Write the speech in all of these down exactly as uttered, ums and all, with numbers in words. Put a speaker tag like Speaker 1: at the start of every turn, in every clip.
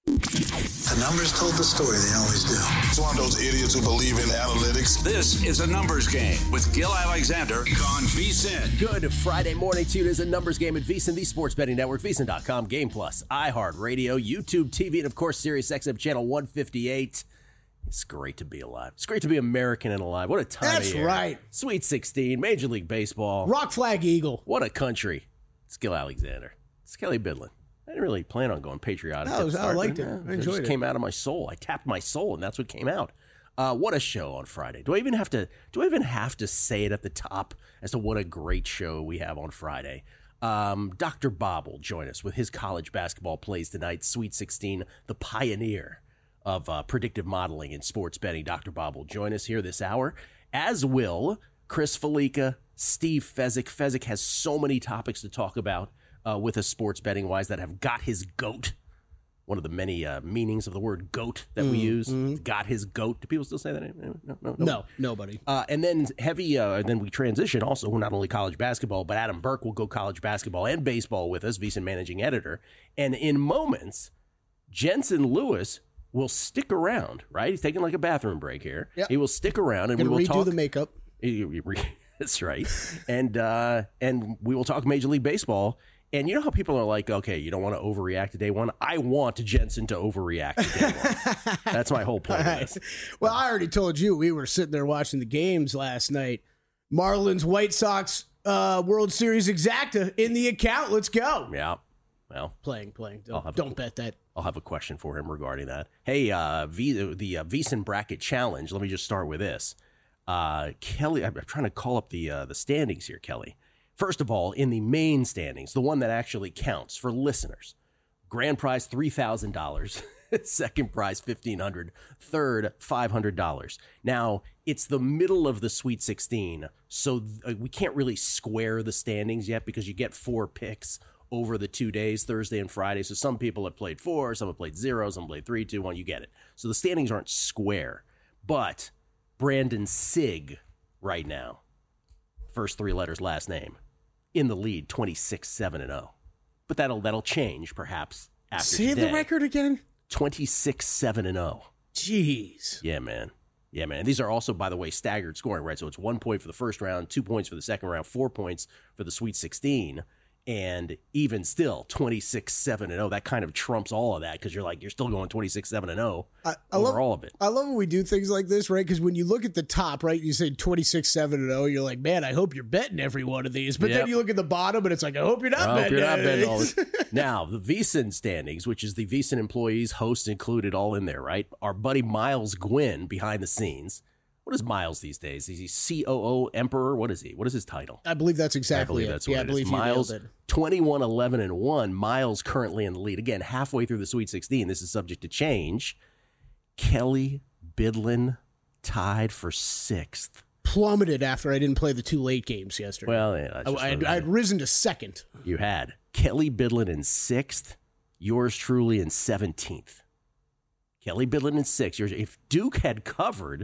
Speaker 1: The numbers told the story. They always do.
Speaker 2: It's one of those idiots who believe in analytics.
Speaker 3: This is a numbers game with Gil Alexander on VSiN.
Speaker 4: Good Friday morning to you. It is a numbers game at VSiN, the sports betting network, V S I N dot com, Game Plus, iHeartRadio, YouTube T V, and of course, Sirius X M channel one fifty-eight. It's great to be alive. It's great to be American and alive. What a time
Speaker 5: That's
Speaker 4: of year.
Speaker 5: right.
Speaker 4: Sweet sixteen, Major League Baseball.
Speaker 5: Rock Flag Eagle.
Speaker 4: What a country. It's Gil Alexander. It's Kelly Bidlin. I didn't really plan on going patriotic.
Speaker 5: No,
Speaker 4: at the
Speaker 5: I
Speaker 4: start,
Speaker 5: liked
Speaker 4: but,
Speaker 5: it.
Speaker 4: uh,
Speaker 5: I
Speaker 4: it
Speaker 5: enjoyed
Speaker 4: just
Speaker 5: it.
Speaker 4: came out of my soul. I tapped my soul, and that's what came out. Uh, what a show on Friday. Do I even have to do I even have to say it at the top as to what a great show we have on Friday? Um, Doctor Bob will join us with his college basketball plays tonight. Sweet sixteen, the pioneer of uh, predictive modeling in sports betting. Doctor Bob will join us here this hour, as will Chris Felica, Steve Fezzik. Fezzik has so many topics to talk about uh, with us sports betting wise that have got his goat. One of the many uh, meanings of the word goat that we use.
Speaker 5: Mm-hmm.
Speaker 4: Got his goat. Do people still say that? No, no, no.
Speaker 5: No, nobody.
Speaker 4: Uh, and then heavy, uh, and then we transition also not only college basketball, but Adam Burke will go college basketball and baseball with us, VSiN managing editor. And in moments, Jensen Lewis will stick around, right? He's taking like a bathroom break here.
Speaker 5: Yep.
Speaker 4: He will stick around and
Speaker 5: Gonna
Speaker 4: we will
Speaker 5: redo
Speaker 4: talk.
Speaker 5: the makeup.
Speaker 4: That's right. and uh, and we will talk Major League Baseball. And you know how people are like, okay, you don't want to overreact to day one? I want Jensen to overreact to day one. That's my whole point.
Speaker 5: Right.
Speaker 4: Of this.
Speaker 5: Well, I already told you we were sitting there watching the games last night. Marlins, White Sox, uh, World Series exacta in the account. Let's go.
Speaker 4: Yeah. Well,
Speaker 5: Playing, playing.
Speaker 4: I'll
Speaker 5: Don't,
Speaker 4: have
Speaker 5: don't
Speaker 4: a,
Speaker 5: bet that.
Speaker 4: I'll have a question for him regarding that. Hey, uh, v, the uh, VSiN Bracket Challenge. Let me just start with this. Uh, Kelly, I'm trying to call up the uh, the standings here, Kelly. First of all, in the main standings, the one that actually counts for listeners, grand prize three thousand dollars, second prize fifteen hundred dollars, third five hundred dollars. Now, it's the middle of the Sweet sixteen, so th- we can't really square the standings yet because you get four picks over the two days, Thursday and Friday. So some people have played four, some have played zero, some played three, two, one, you get it. So the standings aren't square, but Brandon Sigg right now, first three letters, last name, in the lead, twenty-six seven and oh. But that'll that'll change perhaps after
Speaker 5: Say
Speaker 4: today.
Speaker 5: the record again.
Speaker 4: twenty-six seven and oh.
Speaker 5: Jeez.
Speaker 4: Yeah, man. Yeah, man. These are also, by the way, staggered scoring, right? So it's one point for the first round, two points for the second round, four points for the Sweet sixteen. And even still, twenty-six seven and oh, that kind of trumps all of that because you're like, you're still going twenty-six seven and oh
Speaker 5: I, I
Speaker 4: over
Speaker 5: love
Speaker 4: all of it.
Speaker 5: I love when we do things like this, right? Because when you look at the top, right, you say twenty-six seven and oh, you're like, man, I hope you're betting every one of these. But
Speaker 4: Yep.
Speaker 5: then you look at the bottom, and it's like, I hope you're not
Speaker 4: I hope
Speaker 5: betting.
Speaker 4: you're not
Speaker 5: any
Speaker 4: betting
Speaker 5: of
Speaker 4: all
Speaker 5: these.
Speaker 4: this. Now, the VSiN standings, which is the VSiN employees, hosts included, all in there, right? Our buddy Miles Gwynn behind the scenes. What is Miles these days? Is he C O O Emperor? What is he? What is his title?
Speaker 5: I believe that's exactly
Speaker 4: I believe
Speaker 5: it.
Speaker 4: that's
Speaker 5: yeah,
Speaker 4: what
Speaker 5: I
Speaker 4: it
Speaker 5: believe
Speaker 4: is.
Speaker 5: you
Speaker 4: Miles,
Speaker 5: nailed it.
Speaker 4: twenty-one eleven and one. Miles currently in the lead. Again, halfway through the Sweet sixteen. This is subject to change. Kelly Bidlin tied for sixth.
Speaker 5: Plummeted after I didn't play the two late games yesterday.
Speaker 4: Well, yeah, that's
Speaker 5: I,
Speaker 4: just
Speaker 5: I,
Speaker 4: what it
Speaker 5: I'd
Speaker 4: is.
Speaker 5: risen to second.
Speaker 4: You had Kelly Bidlin in sixth. Yours truly in seventeenth. Kelly Bidlin in sixth. Yours, if Duke had covered,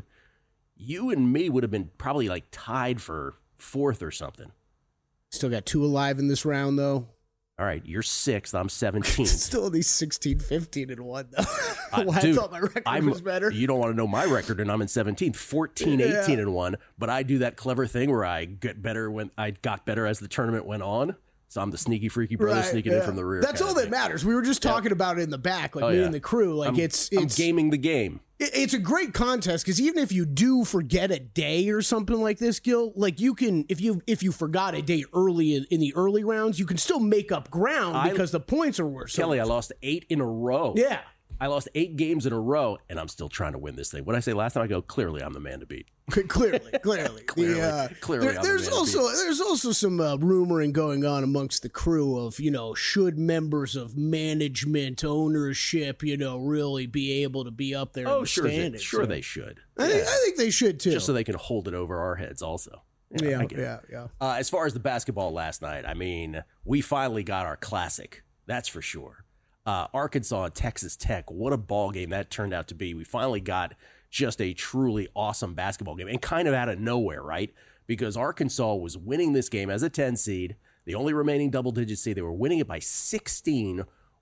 Speaker 4: you and me would have been probably like tied for fourth or something.
Speaker 5: Still got two alive in this round, though.
Speaker 4: All right, you're sixth. I'm seventeenth.
Speaker 5: Still these sixteen, fifteen, and one, though.
Speaker 4: Uh,
Speaker 5: well,
Speaker 4: dude,
Speaker 5: I thought my record
Speaker 4: I'm,
Speaker 5: was better.
Speaker 4: You don't want to know my record, and I'm in seventeenth. fourteen,
Speaker 5: Yeah.
Speaker 4: eighteen, and one. But I do that clever thing where I get better when I got better as the tournament went on. So I'm the sneaky, freaky brother
Speaker 5: Right,
Speaker 4: sneaking
Speaker 5: yeah.
Speaker 4: in from the rear.
Speaker 5: That's
Speaker 4: kind
Speaker 5: all
Speaker 4: of
Speaker 5: that
Speaker 4: thing.
Speaker 5: matters. We were just talking about it in the back, like
Speaker 4: Oh,
Speaker 5: me
Speaker 4: yeah.
Speaker 5: and the crew. Like
Speaker 4: I'm,
Speaker 5: it's
Speaker 4: I'm
Speaker 5: it's
Speaker 4: gaming the game.
Speaker 5: it- it's a great contest because even if you do forget a day or something like this, Gil, like you can if you if you forgot a day early in, in the early rounds, you can still make up ground
Speaker 4: I-
Speaker 5: because the points are worse.
Speaker 4: Kelly, I lost eight in a row.
Speaker 5: Yeah.
Speaker 4: I lost eight games in a row, and I'm still trying to win this thing. What did I say last time? I go, clearly I'm the man to beat.
Speaker 5: Clearly, clearly,
Speaker 4: Clearly,
Speaker 5: The, uh,
Speaker 4: clearly
Speaker 5: there-
Speaker 4: I'm the
Speaker 5: there's
Speaker 4: man to
Speaker 5: also there's also some uh, rumoring going on amongst the crew of you know should members of management, ownership, you know, really be able to be up there. in
Speaker 4: Oh,
Speaker 5: the
Speaker 4: sure, they,
Speaker 5: standings.
Speaker 4: sure
Speaker 5: So
Speaker 4: they should.
Speaker 5: I think, I think they should too.
Speaker 4: Just so they can hold it over our heads also.
Speaker 5: yeah,
Speaker 4: I get it.
Speaker 5: yeah, yeah.
Speaker 4: Uh, as far as the basketball last night, I mean, we finally got our classic. That's for sure. Uh, Arkansas and Texas Tech, what a ball game that turned out to be. We finally got just a truly awesome basketball game and kind of out of nowhere, right? Because Arkansas was winning this game as a ten seed, the only remaining double-digit seed. They were winning it by sixteen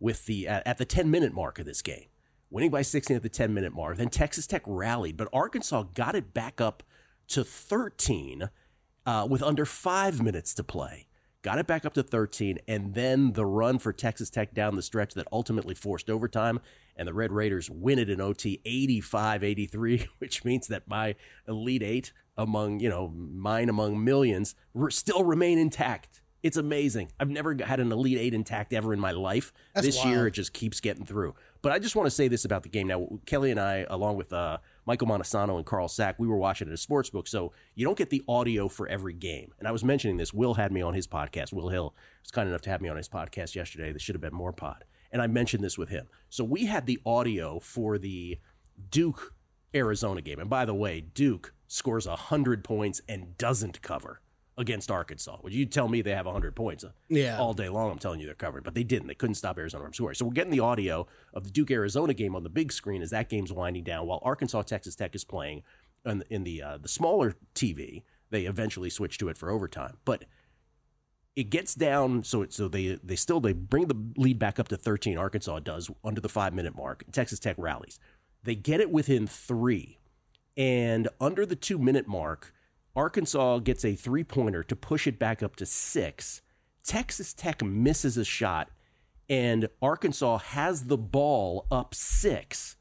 Speaker 4: with the uh, at the ten-minute mark of this game, winning by sixteen at the ten-minute mark. Then Texas Tech rallied, but Arkansas got it back up to thirteen uh, with under five minutes to play. Got it back up to thirteen, and then the run for Texas Tech down the stretch that ultimately forced overtime, and the Red Raiders win it in O T eighty-five eighty-three, which means that my Elite Eight among, you know, mine among millions re- still remain intact. It's amazing. I've never had an Elite Eight intact ever in my life.
Speaker 5: That's
Speaker 4: this
Speaker 5: wild.
Speaker 4: year, it just keeps getting through. But I just want to say this about the game. Now, Kelly and I, along with uh, Michael Montesano and Carl Sack, we were watching at a sports book, so you don't get the audio for every game. And I was mentioning this. Will had me on his podcast. Will Hill was kind enough to have me on his podcast yesterday. There should have been more pod. And I mentioned this with him. So we had the audio for the Duke-Arizona game. And by the way, Duke scores one hundred points and doesn't cover against Arkansas. Would you tell me they have one hundred points
Speaker 5: yeah.
Speaker 4: all day long? I'm telling you they're covered, but they didn't. They couldn't stop Arizona from scoring. So we're getting the audio of the Duke-Arizona game on the big screen as that game's winding down while Arkansas-Texas Tech is playing in, in the uh, the smaller T V. They eventually switch to it for overtime. But it gets down, so it, so they they still they bring the lead back up to thirteen. Arkansas does under the five-minute mark. Texas Tech rallies. They get it within three. And under the two-minute mark, Arkansas gets a three-pointer to push it back up to six. Texas Tech misses a shot, and Arkansas has the ball up six.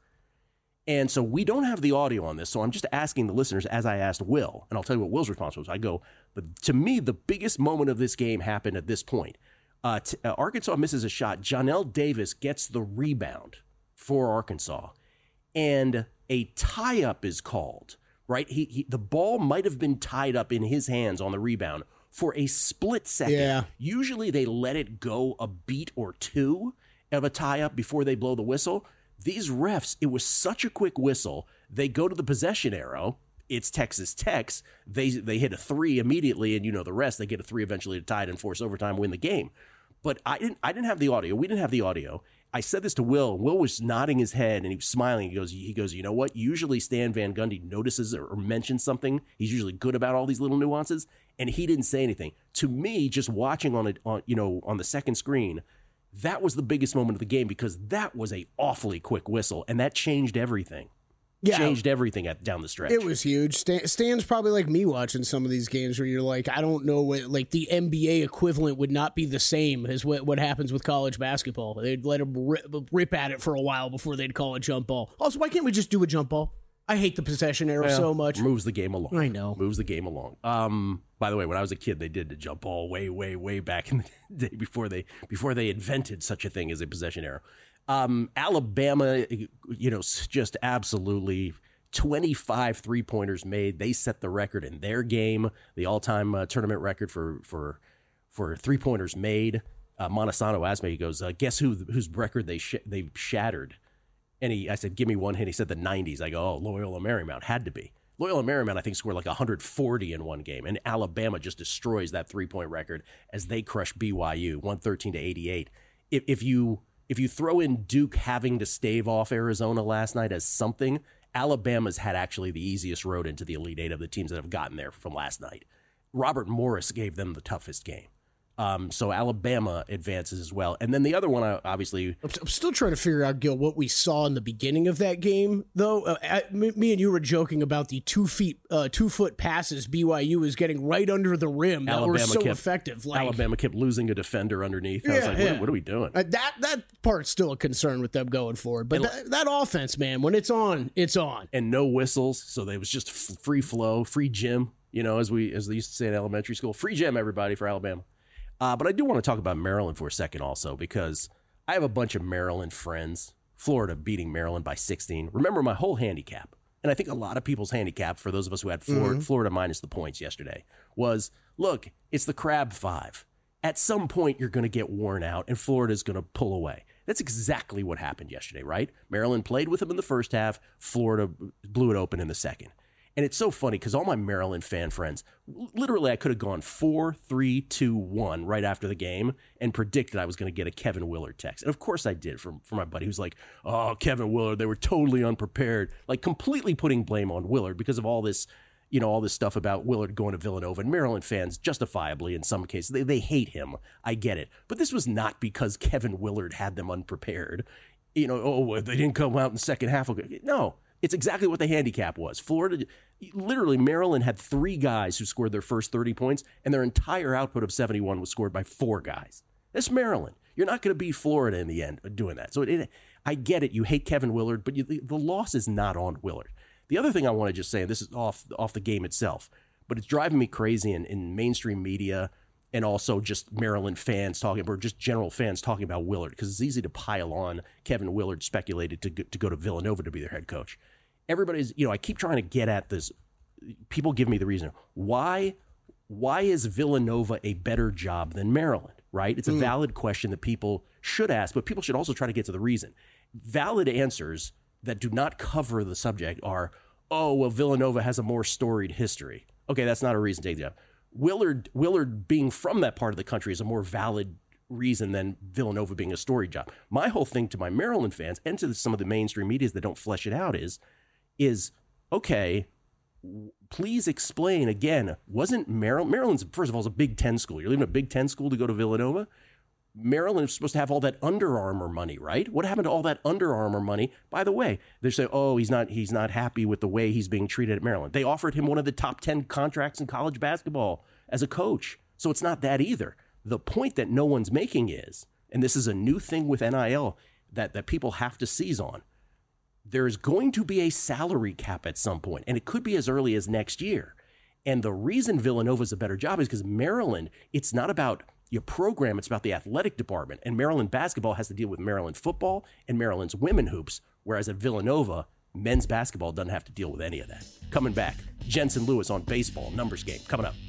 Speaker 4: And so we don't have the audio on this, so I'm just asking the listeners, as I asked Will, and I'll tell you what Will's response was. I go, but to me, the biggest moment of this game happened at this point. Uh, t- uh, Arkansas misses a shot. Jonell Davis gets the rebound for Arkansas, and a tie-up is called. Right, he, he the ball might have been tied up in his hands on the rebound for a split second.
Speaker 5: Yeah.
Speaker 4: Usually they let it go a beat or two of a tie-up before they blow the whistle. These refs, it was such a quick whistle. They go to the possession arrow. It's Texas Tech's. They they hit a three immediately, and you know the rest. They get a three eventually to tie it and force overtime, win the game. But I didn't. I didn't have the audio. We didn't have the audio. I said this to Will. Will was nodding his head and he was smiling. He goes, he goes, you know what? Usually Stan Van Gundy notices or, or mentions something. He's usually good about all these little nuances, and he didn't say anything. To me, just watching on it, on you know, on the second screen, that was the biggest moment of the game because that was a awfully quick whistle, and that changed everything. Yeah. Changed everything at, down the stretch.
Speaker 5: It was huge. Stan, Stan's probably like me watching some of these games where you're like, I don't know what, like the N B A equivalent would not be the same as what, what happens with college basketball. They'd let them rip, rip at it for a while before they'd call a jump ball. Also, why can't we just do a jump ball? I hate the possession arrow
Speaker 4: well,
Speaker 5: so much.
Speaker 4: Moves the game along.
Speaker 5: I know.
Speaker 4: Moves the game along. Um, by the way, when I was a kid, they did the jump ball way, way, way back in the day before they before they invented such a thing as a possession arrow. Um, Alabama, you know, just absolutely twenty-five three-pointers made. They set the record in their game, the all-time uh, tournament record for for for three-pointers made. Uh, Montesano asked me, he goes, uh, guess who whose record they sh- they shattered? And he, I said, give me one hit. He said the nineties. I go, oh, Loyola Marymount had to be. Loyola Marymount, I think, scored like one hundred forty in one game, and Alabama just destroys that three-point record as they crush B Y U, one thirteen to eighty-eight. If, if you if you throw in Duke having to stave off Arizona last night as something, Alabama's had actually the easiest road into the Elite Eight of the teams that have gotten there from last night. Robert Morris gave them the toughest game. Um, so Alabama advances as well. And then the other one, I obviously...
Speaker 5: I'm, I'm still trying to figure out, Gil, what we saw in the beginning of that game, though. Uh, I, me, me and you were joking about the two feet, uh, two-foot passes B Y U is getting right under the rim that
Speaker 4: Alabama
Speaker 5: were so
Speaker 4: kept,
Speaker 5: effective. Like,
Speaker 4: Alabama kept losing a defender underneath. I was
Speaker 5: Yeah,
Speaker 4: like,
Speaker 5: yeah.
Speaker 4: what, what are we doing?
Speaker 5: Uh, that that part's still a concern with them going forward. But
Speaker 4: And-
Speaker 5: that, that offense, man, when it's on, it's on.
Speaker 4: And no whistles, so they was just f- free flow, free gym, you know, as we as they used to say in elementary school. Free gym, everybody, for Alabama. Uh, but I do want to talk about Maryland for a second also, because I have a bunch of Maryland friends. Florida beating Maryland by sixteen. Remember my whole handicap, and I think a lot of people's handicap, for those of us who had Florida,
Speaker 5: Mm-hmm.
Speaker 4: Florida minus the points yesterday, was, look, it's the crab five. At some point, you're going to get worn out, and Florida's going to pull away. That's exactly what happened yesterday, right? Maryland played with them in the first half. Florida blew it open in the second. And it's so funny because all my Maryland fan friends, literally I could have gone four, three, two, one right after the game and predicted I was going to get a Kevin Willard text. And of course I did from, from my buddy who's like, oh, Kevin Willard, they were totally unprepared. Like completely putting blame on Willard because of all this, you know, all this stuff about Willard going to Villanova, and Maryland fans, justifiably in some cases, they, they hate him. I get it. But this was not because Kevin Willard had them unprepared. You know, oh, they didn't come out in the second half. No, it's exactly what the handicap was. Florida, literally, Maryland had three guys who scored their first thirty points, and their entire output of seventy-one was scored by four guys. That's Maryland. You're not going to beat Florida in the end doing that. So it, I get it. You hate Kevin Willard, but you, the, the loss is not on Willard. The other thing I want to just say, and this is off off the game itself, but it's driving me crazy in, in mainstream media and also just Maryland fans talking, or just general fans talking about Willard, because it's easy to pile on Kevin Willard speculated to go, to go to Villanova to be their head coach. Everybody's, you know, I keep trying to get at this. People give me the reason. Why, why is Villanova a better job than Maryland, right? It's a mm. valid question that people should ask, but people should also try to get to the reason. Valid answers that do not cover the subject are, oh, well, Villanova has a more storied history. Okay, that's not a reason to take the job. Willard, Willard being from that part of the country is a more valid reason than Villanova being a storied job. My whole thing to my Maryland fans and to some of the mainstream medias that don't flesh it out is, is okay, please explain again, wasn't Maryland, Maryland's, first of all, is a Big Ten school. You're leaving a Big Ten school to go to Villanova? Maryland is supposed to have all that Under Armour money, right? What happened to all that Under Armour money? By the way, they say, oh, he's not he's not happy with the way he's being treated at Maryland. They offered him one of the top ten contracts in college basketball as a coach. So it's not that either. The point that no one's making is, and this is a new thing with N I L that, that people have to seize on, there's going to be a salary cap at some point, and it could be as early as next year. And the reason Villanova is a better job is because Maryland, it's not about your program, it's about the athletic department. And Maryland basketball has to deal with Maryland football and Maryland's women hoops, whereas at Villanova, men's basketball doesn't have to deal with any of that. Coming back, Jensen Lewis on baseball, numbers game, coming up.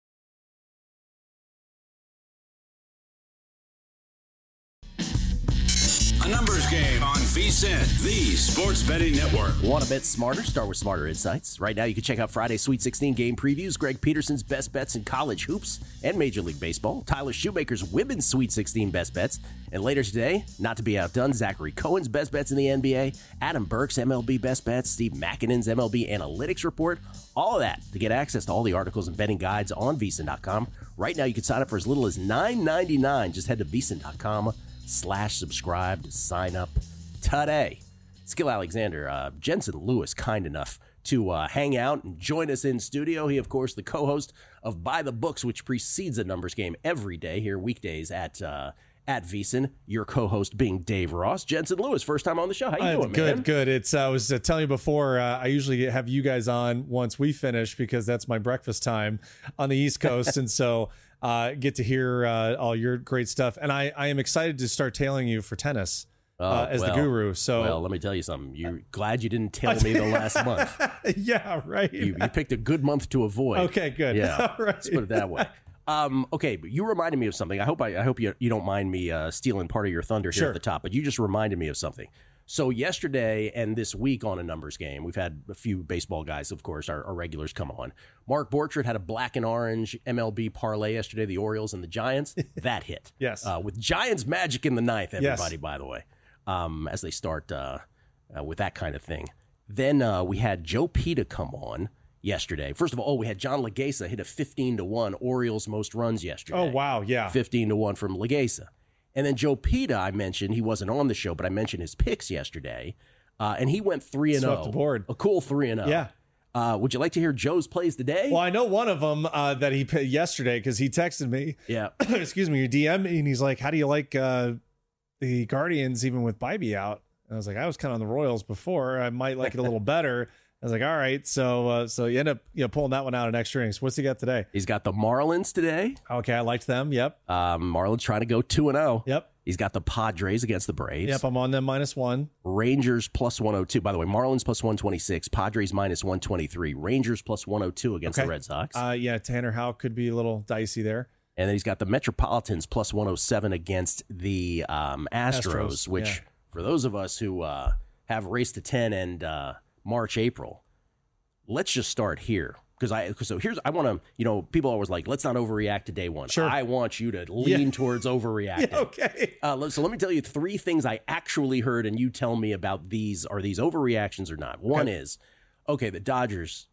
Speaker 3: A numbers game on V S I N, the sports betting network.
Speaker 4: Want to bet smarter? Start with Smarter Insights. Right now, you can check out Friday's Sweet sixteen game previews, Greg Peterson's best bets in college hoops and Major League Baseball, Tyler Shoemaker's women's Sweet sixteen best bets, and later today, not to be outdone, Zachary Cohen's best bets in the N B A, Adam Burke's M L B best bets, Steve Makinen's M L B analytics report, all of that to get access to all the articles and betting guides on V S I N dot com. Right now, you can sign up for as little as nine ninety-nine. Just head to V S I N dot com slash subscribe to sign up today. Skill Alexander, uh, Jensen Lewis, kind enough to uh, hang out and join us in studio. He, of course, the co-host of By the Books, which precedes a numbers game every day here, weekdays at uh, at V S I N. Your co-host being Dave Ross. Jensen Lewis, first time on the show. How you uh, doing,
Speaker 6: good,
Speaker 4: man?
Speaker 6: Good, good. It's uh, I was uh, telling you before, uh, I usually have you guys on once we finish because that's my breakfast time on the East Coast, and so uh, get to hear uh, all your great stuff. And I, I am excited to start tailing you for tennis.
Speaker 4: Oh,
Speaker 6: uh, as
Speaker 4: well,
Speaker 6: the guru. So,
Speaker 4: well, let me tell you something. You're glad you didn't tell me the last month.
Speaker 6: Yeah, right.
Speaker 4: You, you picked a good month to avoid.
Speaker 6: Okay, good.
Speaker 4: Yeah,
Speaker 6: all right.
Speaker 4: Let's put it that way. Um, okay, but you reminded me of something. I hope I, I hope you you don't mind me uh, stealing part of your thunder here
Speaker 6: sure.
Speaker 4: at the top. But you just reminded me of something. So yesterday and this week on a numbers game, we've had a few baseball guys, of course, our, our regulars come on. Mark Borchert had a black and orange M L B parlay yesterday, the Orioles and the Giants. That hit.
Speaker 6: Yes.
Speaker 4: Uh, with Giants magic in the ninth, everybody,
Speaker 6: yes.
Speaker 4: by the way, um, as they start uh, uh, with that kind of thing. Then uh, we had Joe Pita come on yesterday. First of all, oh, we had John Legasa hit a fifteen to one Orioles most runs yesterday.
Speaker 6: Oh, wow, yeah.
Speaker 4: fifteen to one from Legasa. And then Joe Pita, I mentioned, he wasn't on the show, but I mentioned his picks yesterday. Uh, and he went three and oh.
Speaker 6: Swept the board.
Speaker 4: A cool three and oh.
Speaker 6: Yeah.
Speaker 4: Uh, would you like to hear Joe's plays today?
Speaker 6: Well, I know one of them uh, that he picked yesterday because he texted me.
Speaker 4: Yeah.
Speaker 6: Excuse me, your D M me, and he's like, how do you like uh, the Guardians even with Bybee out? And I was like, I was kind of on the Royals before. I might like it a little better. I was like, all right. So uh, so you end up you know pulling that one out in extra innings. What's he got today?
Speaker 4: He's got the Marlins today.
Speaker 6: Okay, I liked them. Yep.
Speaker 4: Um, Marlins trying to go two and oh.
Speaker 6: Yep.
Speaker 4: He's got the Padres against the Braves.
Speaker 6: Yep, I'm on them minus one.
Speaker 4: Rangers plus one oh two. By the way, Marlins plus one twenty-six. Padres minus one twenty-three. Rangers plus one oh two against
Speaker 6: okay.
Speaker 4: the Red Sox.
Speaker 6: Uh, yeah, Tanner Howe could be a little dicey there.
Speaker 4: And then he's got the Metropolitans plus one oh seven against the um, Astros,
Speaker 6: Astros,
Speaker 4: which
Speaker 6: yeah.
Speaker 4: for those of us who uh, have Race to ten and uh, March, April, let's just start here. Because I so here's I want to you know people are always like, let's not overreact to day one.
Speaker 6: Sure.
Speaker 4: I want you to lean
Speaker 6: yeah.
Speaker 4: towards overreacting.
Speaker 6: Yeah, okay.
Speaker 4: Uh, so let me tell you three things I actually heard, and you tell me about these. Are these overreactions or not? One
Speaker 6: okay.
Speaker 4: is, okay, the Dodgers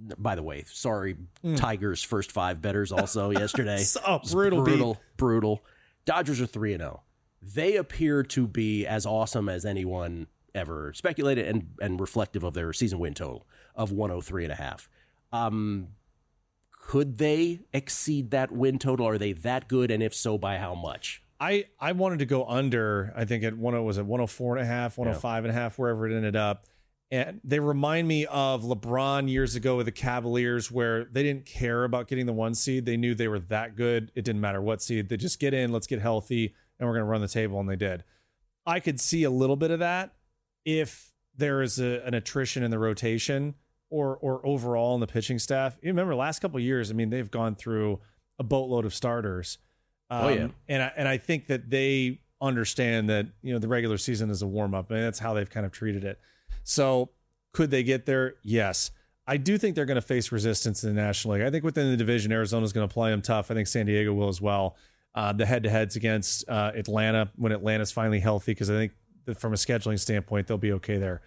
Speaker 4: by the way, sorry, mm. Tigers first five bettors also yesterday.
Speaker 6: So brutal,
Speaker 4: brutal, brutal. Dodgers are three and zero. They appear to be as awesome as anyone ever speculated, and and reflective of their season win total of one hundred three and a half. Um, could they exceed that win total? Are they that good? And if so, by how much?
Speaker 6: I, I wanted to go under, I think at one, was it one hundred four and a half, one hundred five and a half, wherever it ended up. And they remind me of LeBron years ago with the Cavaliers, where they didn't care about getting the one seed. They knew they were that good. It didn't matter what seed. They just get in, let's get healthy, and we're going to run the table. And they did. I could see a little bit of that if there is a, an attrition in the rotation or or overall in the pitching staff. You remember last couple of years, I mean, they've gone through a boatload of starters. Um, oh, yeah. And I, and I think that they understand that, you know, the regular season is a warm-up, and that's how they've kind of treated it. So could they get there? Yes. I do think they're going to face resistance in the National League. I think within the division, Arizona's going to play them tough. I think San Diego will as well. Uh, the head-to-heads against uh, Atlanta, when Atlanta's finally healthy, because I think that from a scheduling standpoint, they'll be okay there.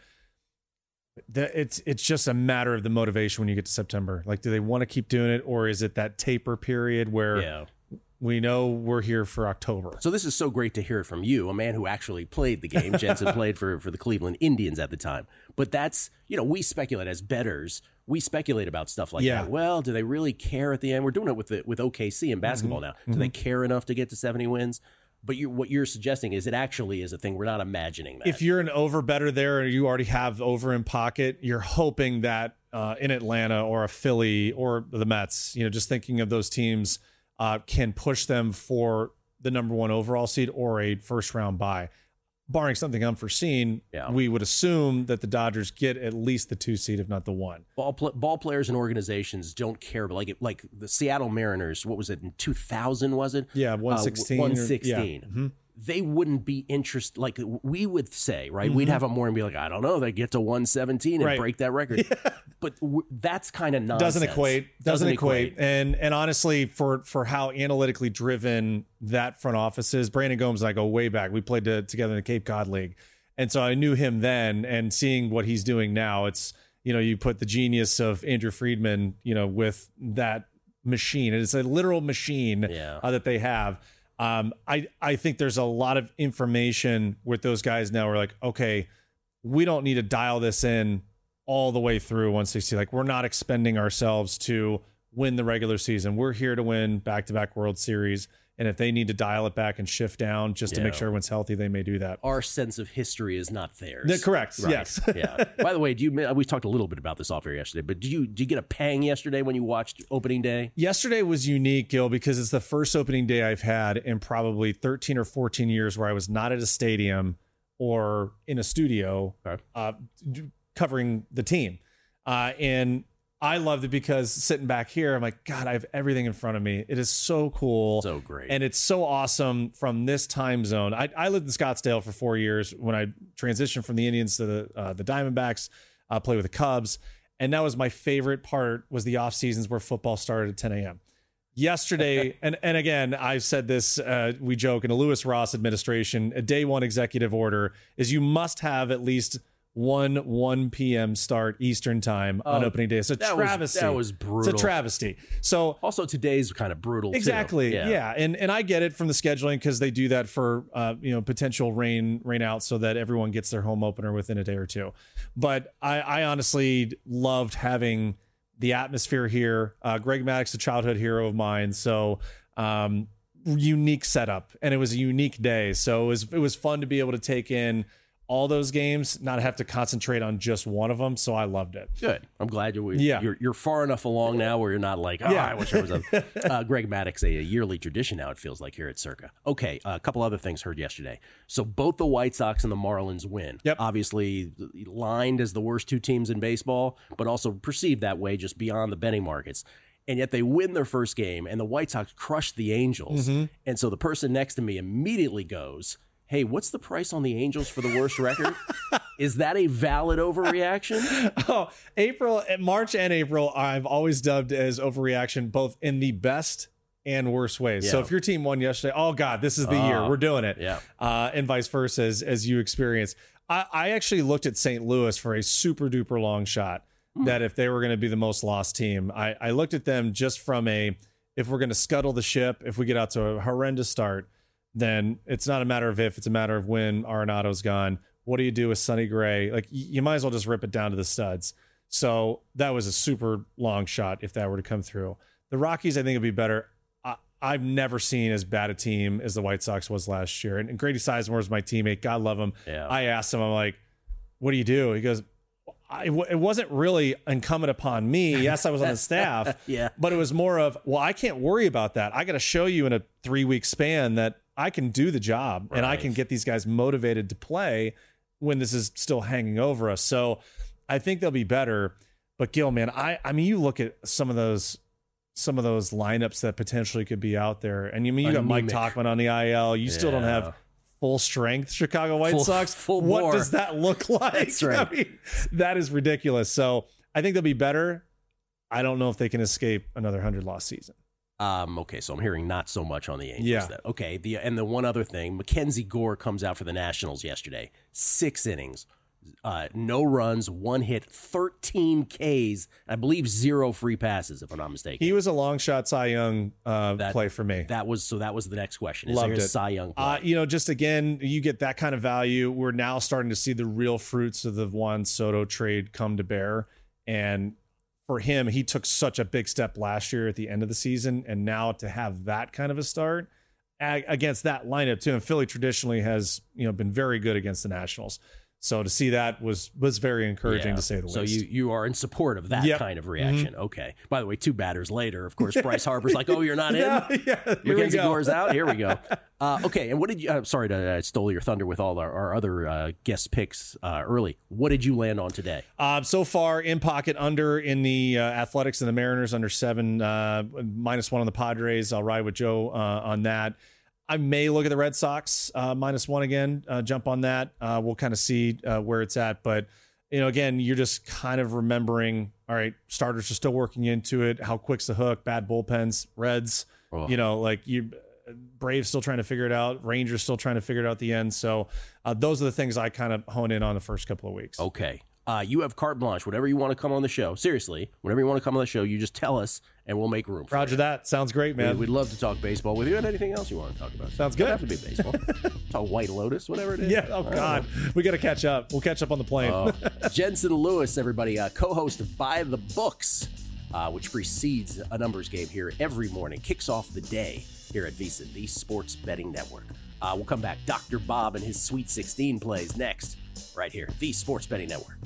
Speaker 6: The, it's it's just a matter of the motivation when you get to September. Like, do they want to keep doing it, or is it that taper period where yeah. we know we're here for October?
Speaker 4: So this is so great to hear it from you, a man who actually played the game. Jensen played for, for the Cleveland Indians at the time. But that's, you know, we speculate as bettors. We speculate about stuff like yeah. that. Well, do they really care at the end? We're doing it with the, with O K C in basketball mm-hmm. now. Do mm-hmm. they care enough to get to seventy wins? But you, what you're suggesting is it actually is a thing. We're not imagining that.
Speaker 6: If you're an over better there, or you already have over in pocket, you're hoping that uh, in Atlanta or a Philly or the Mets, you know, just thinking of those teams, uh, can push them for the number one overall seed or a first round bye. Barring something unforeseen, yeah. we would assume that the Dodgers get at least the two seed, if not the one.
Speaker 4: Ball pl- ball players and organizations don't care, but like it, like the Seattle Mariners, what was it in two thousand? Was it?
Speaker 6: Yeah, one sixteen.
Speaker 4: Uh, one sixteen. Yeah. Mm-hmm. They wouldn't be interested. Like we would say, right? Mm-hmm. We'd have them more and be like, I don't know, they get to one seventeen and right. break that record. Yeah. But w- that's kind of nonsense.
Speaker 6: Doesn't equate. Doesn't, Doesn't equate. equate. And and honestly, for for how analytically driven that front office is, Brandon Gomes and I go way back. We played to, together in the Cape Cod League, and so I knew him then. And seeing what he's doing now, it's, you know, you put the genius of Andrew Friedman, you know, with that machine. It's a literal machine yeah. uh, that they have. Um, I, I think there's a lot of information with those guys now. We're like, okay, we don't need to dial this in all the way through one sixty. Like, we're not expending ourselves to win the regular season. We're here to win back-to-back World Series. And if they need to dial it back and shift down just yeah. to make sure everyone's healthy, they may do that.
Speaker 4: Our sense of history is not theirs.
Speaker 6: Yeah, correct. Right. Yes.
Speaker 4: yeah. By the way, do you? We talked a little bit about this off air yesterday, but do you do you get a pang yesterday when you watched opening day?
Speaker 6: Yesterday was unique, Gil, because it's the first opening day I've had in probably thirteen or fourteen years where I was not at a stadium or in a studio okay. uh, covering the team. Uh, and I loved it because sitting back here, I'm like, God, I have everything in front of me. It is so cool.
Speaker 4: So great.
Speaker 6: And it's so awesome from this time zone. I, I lived in Scottsdale for four years when I transitioned from the Indians to the, uh, the Diamondbacks, uh, play with the Cubs. And that was my favorite part, was the off seasons where football started at ten a.m. Yesterday, and, and again, I've said this, uh, we joke, in the Lewis Ross administration, a day one executive order is you must have at least one one p.m. start Eastern time oh, on opening day. It's a
Speaker 4: that
Speaker 6: travesty.
Speaker 4: Was, that was brutal.
Speaker 6: It's a travesty. So
Speaker 4: also today's kind of brutal.
Speaker 6: Exactly.
Speaker 4: Too. Yeah.
Speaker 6: yeah. And and I get it from the scheduling, because they do that for uh, you know, potential rain rain out so that everyone gets their home opener within a day or two. But I, I honestly loved having the atmosphere here. Uh, Greg Maddux, a childhood hero of mine. So um, unique setup, and it was a unique day. So it was it was fun to be able to take in all those games, not have to concentrate on just one of them. So I loved it.
Speaker 4: Good. I'm glad you're
Speaker 6: yeah.
Speaker 4: you're, you're far enough along now where you're not like, oh, yeah. I wish I was. A, uh, Greg Maddux, a, a yearly tradition now, it feels like, here at Circa. Okay, uh, a couple other things heard yesterday. So both the White Sox and the Marlins win.
Speaker 6: Yep.
Speaker 4: Obviously lined as the worst two teams in baseball, but also perceived that way just beyond the betting markets. And yet they win their first game, and the White Sox crush the Angels. Mm-hmm. And so the person next to me immediately goes, hey, what's the price on the Angels for the worst record? Is that a valid overreaction?
Speaker 6: Oh, April, March and April, I've always dubbed as overreaction, both in the best and worst ways. Yeah. So if your team won yesterday, oh God, this is the uh, year, we're doing it.
Speaker 4: Yeah.
Speaker 6: Uh, and vice versa as, as you experience. I, I actually looked at Saint Louis for a super duper long shot. that if they were going to be the most lost team, I, I looked at them just from a, if we're going to scuttle the ship, if we get out to a horrendous start, then it's not a matter of if, it's a matter of when Arenado's gone. What do you do with Sonny Gray? Like, you might as well just rip it down to the studs. So that was a super long shot if that were to come through. The Rockies, I think, would be better. I, I've never seen as bad a team as the White Sox was last year. And, and Grady Sizemore is my teammate. God love him.
Speaker 4: Yeah.
Speaker 6: I asked him, I'm like, what do you do? He goes, I, it wasn't really incumbent upon me. Yes, I was on the staff.
Speaker 4: Yeah.
Speaker 6: But it was more of, well, I can't worry about that. I got to show you in a three-week span that I can do the job and I
Speaker 4: Right.
Speaker 6: can get these guys motivated to play when this is still hanging over us. So I think they'll be better. But Gil, man, I, I mean, you look at some of those some of those lineups that potentially could be out there. And you mean you got Mike
Speaker 4: Anemic.
Speaker 6: Tauchman on the I L. You still don't
Speaker 4: Yeah.
Speaker 6: have full strength Chicago White
Speaker 4: Full-
Speaker 6: Sox.
Speaker 4: full
Speaker 6: what
Speaker 4: bore.
Speaker 6: does that look like?
Speaker 4: That's right.
Speaker 6: I mean, that is ridiculous. So I think they'll be better. I don't know if they can escape another hundred loss season.
Speaker 4: Um, okay, so I'm hearing not so much on the Angels.
Speaker 6: Yeah.
Speaker 4: Then. Okay, the and the one other thing, Mackenzie Gore comes out for the Nationals yesterday. Six innings, uh, no runs, one hit, thirteen Ks, I believe zero free passes, if I'm not mistaken.
Speaker 6: He was a long shot Cy Young uh,
Speaker 4: That-
Speaker 6: play for me.
Speaker 4: That was so. That was the next question. Is
Speaker 6: Loved
Speaker 4: there a
Speaker 6: it.
Speaker 4: Cy Young play?
Speaker 6: Uh, you know, just again, you get that kind of value. We're now starting to see the real fruits of the Juan Soto trade come to bear. And for him, he took such a big step last year at the end of the season. And now to have that kind of a start ag- against that lineup too. And Philly traditionally has, you know, been very good against the Nationals. So to see that was was very encouraging
Speaker 4: Yeah.
Speaker 6: to say the
Speaker 4: so
Speaker 6: least.
Speaker 4: you you are in support of that
Speaker 6: Yep.
Speaker 4: kind of reaction. Okay. By the way, two batters later, of course, Bryce Harper's like, "Oh, you're not in."
Speaker 6: yeah, yeah, here we
Speaker 4: Mackenzie
Speaker 6: go.
Speaker 4: Gore's out. Here we go. Uh, okay, and what did you? Uh, sorry to uh, stole your thunder with all our, our other uh, guest picks uh, early. What did you land on today?
Speaker 6: Um, so far, in pocket under in the uh, Athletics and the Mariners under seven, uh, minus one on the Padres. I'll ride with Joe uh, on that. I may look at the Red Sox uh, minus one again, uh, jump on that. Uh, we'll kind of see uh, where it's at. But, you know, again, you're just kind of remembering, all right, starters are still working into it. How quick's the hook? Bad bullpens, Reds,
Speaker 4: Oh.
Speaker 6: you know, like you. Braves still trying to figure it out. Rangers still trying to figure it out at the end. So uh, those are the things I kind of hone in on the first couple of weeks.
Speaker 4: Okay. Uh, you have carte blanche. Whenever you want to come on the show, seriously, whenever you want to come on the show, you just tell us and we'll make room for
Speaker 6: Roger
Speaker 4: you.
Speaker 6: that. Sounds great, man.
Speaker 4: We'd love to talk baseball with you and anything else you want to talk about.
Speaker 6: Sounds
Speaker 4: Doesn't
Speaker 6: good.
Speaker 4: have to be baseball. Talk White Lotus, whatever it is.
Speaker 6: Yeah. Oh
Speaker 4: I don't
Speaker 6: God,
Speaker 4: know.
Speaker 6: we got to catch up. We'll catch up on the plane.
Speaker 4: Uh, Jensen Lewis, everybody, uh, co-host of By the Books, uh, which precedes a numbers game here every morning, kicks off the day here at VSiN, the Sports Betting Network. Uh, we'll come back. Doctor Bob and his Sweet sixteen plays next, right here, the Sports Betting Network.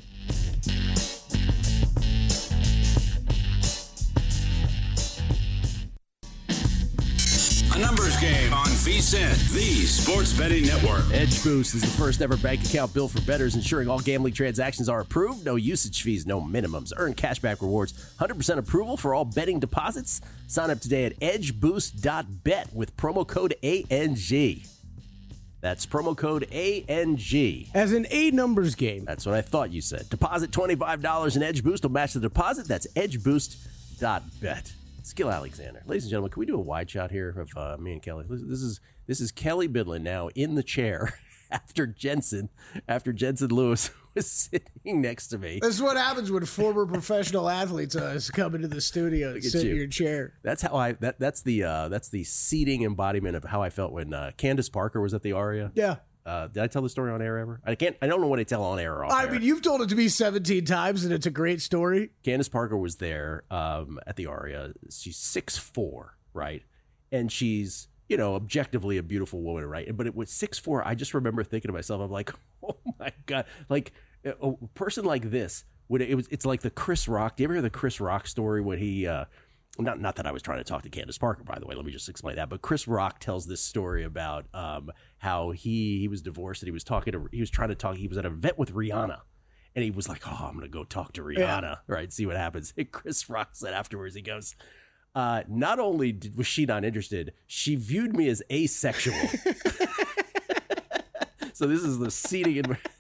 Speaker 3: A numbers game on VSiN, the Sports Betting Network.
Speaker 4: Edge Boost is the first ever bank account built for bettors, ensuring all gambling transactions are approved. No usage fees, no minimums. Earn cashback rewards. one hundred percent approval for all betting deposits. Sign up today at edge boost dot bet with promo code A N G. That's promo code A N G.
Speaker 5: As an A numbers game.
Speaker 4: That's what I thought you said. Deposit twenty-five dollars and Edge Boost will match the deposit. That's edge boost dot bet. Skill Alexander. Ladies and gentlemen, can we do a wide shot here of uh, me and Kelly? This, this is this is Kelly Bidlin now in the chair after Jensen, after Jensen Lewis was sitting next to me.
Speaker 5: This is what happens when former professional athletes uh, come into the studio and
Speaker 4: Look at
Speaker 5: sit in
Speaker 4: you.
Speaker 5: your chair.
Speaker 4: That's how I that that's the uh, that's the seating embodiment of how I felt when uh, Candace Parker was at the Aria.
Speaker 5: Yeah.
Speaker 4: Uh, did I tell the story on air ever? I can't. I don't know what I tell on air or off
Speaker 5: I
Speaker 4: air.
Speaker 5: mean, you've told it to me seventeen times, and it's a great story.
Speaker 4: Candace Parker was there um, at the Aria. She's six foot four, right? And she's, you know, objectively a beautiful woman, right? But it was six foot four. I just remember thinking to myself, I'm like, oh my God. Like a person like this, would it was it's like the Chris Rock. Do you ever hear the Chris Rock story when he uh Not, not that I was trying to talk to Candace Parker, by the way. Let me just explain that. But Chris Rock tells this story about um, how he he was divorced and he was talking to he was trying to talk. He was at an event with Rihanna, and he was like, "Oh, I'm going to go talk to Rihanna,
Speaker 5: Yeah.
Speaker 4: right? See what happens." And Chris Rock said afterwards, he goes, uh, "Not only did, was she not interested, she viewed me as asexual." So this is the seating in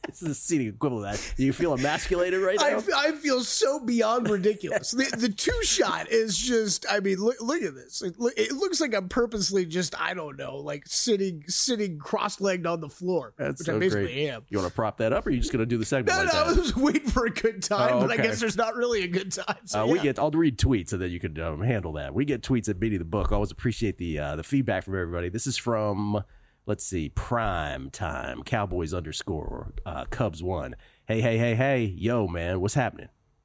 Speaker 4: This is the seating equivalent of that. Do you feel emasculated right now?
Speaker 5: I, f- I feel so beyond ridiculous. the, the two shot is just, I mean, look, look at this. It, lo- it looks like I'm purposely just, I don't know, like sitting sitting cross-legged on the floor,
Speaker 4: That's
Speaker 5: which
Speaker 4: so
Speaker 5: I basically
Speaker 4: great.
Speaker 5: am.
Speaker 4: You want to prop that up, or are you just going to do the segment
Speaker 5: No,
Speaker 4: like
Speaker 5: no,
Speaker 4: that?
Speaker 5: I was waiting for a good time,
Speaker 4: Oh,
Speaker 5: but I
Speaker 4: okay.
Speaker 5: guess there's not really a good time. So
Speaker 4: Uh,
Speaker 5: yeah.
Speaker 4: We get. I'll read tweets so that you could um, handle that. We get tweets at Beatty the Book. Always appreciate the uh, the feedback from everybody. This is from, let's see, Prime Time Cowboys underscore uh, Cubs one. Hey, hey, hey, hey, yo, man, what's happening?